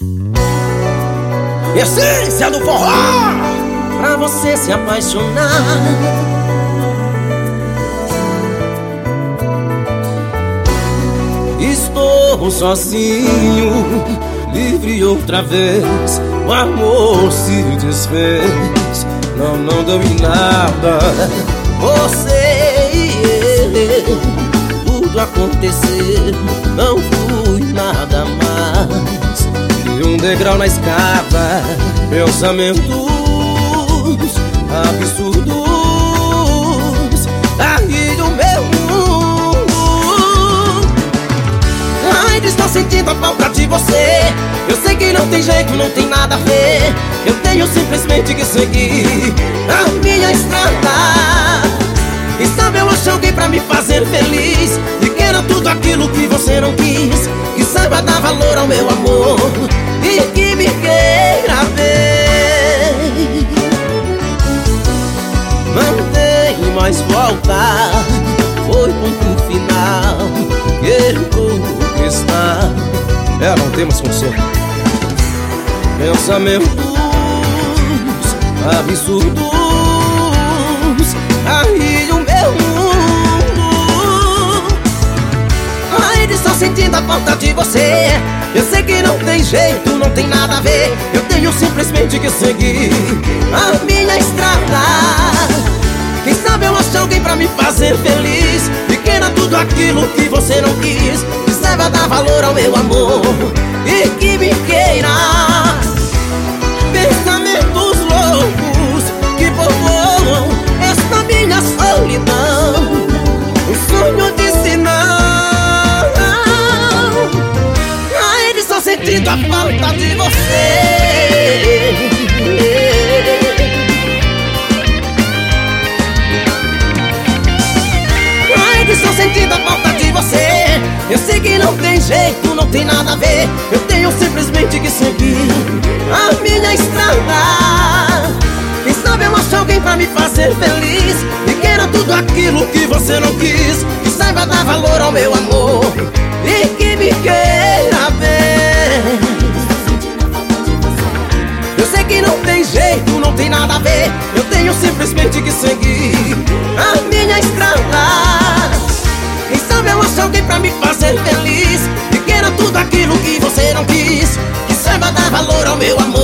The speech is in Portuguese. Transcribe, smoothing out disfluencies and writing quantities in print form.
Essência do forró, pra você se apaixonar. Estou sozinho, livre outra vez. O amor se desfez, não deu em nada. Você e ele, tudo aconteceu, não fui nada mais. E um degrau na escada, pensamentos absurdos, aí do meu mundo. Ainda estou sentindo a falta de você. Eu sei que não tem jeito, não tem nada a ver. Eu tenho simplesmente que seguir a minha estrada. Quem sabe eu acho alguém pra me fazer feliz, e queira tudo aquilo que você não quis. Que saiba dar valor ao meu amor e que me queira ver. Não tem mais volta, foi ponto final. Quero conquistar, não temos conserto. Pensamentos absurdos, aí o meu mundo. Ainda estou sentindo a falta de você. Eu sei que não tem jeito, não tem nada a ver. Eu tenho simplesmente que seguir a minha estrada. Quem sabe eu acho alguém pra me fazer feliz, e queira tudo aquilo que você não quis. Que saiba dar valor ao meu amor e que me queira. Pensamentos loucos que povoam esta minha solidão, um sonho de sinal. Ainda estou sentindo a falta de você. Ainda estou sentindo a falta de você. Eu sei que não tem jeito, não tem nada a ver. Eu tenho simplesmente que seguir a minha estrada. Quem sabe eu acho alguém pra me fazer feliz, e queira tudo aquilo que você não quis. Que saiba dar valor ao meu amor e que me queira ver. Eu sei que não tem jeito, não tem nada a ver. Eu tenho simplesmente que seguir a minha estrada. Quem sabe eu acho alguém pra me fazer feliz, e queira tudo aquilo que você não quis. Que saiba dar valor ao meu amor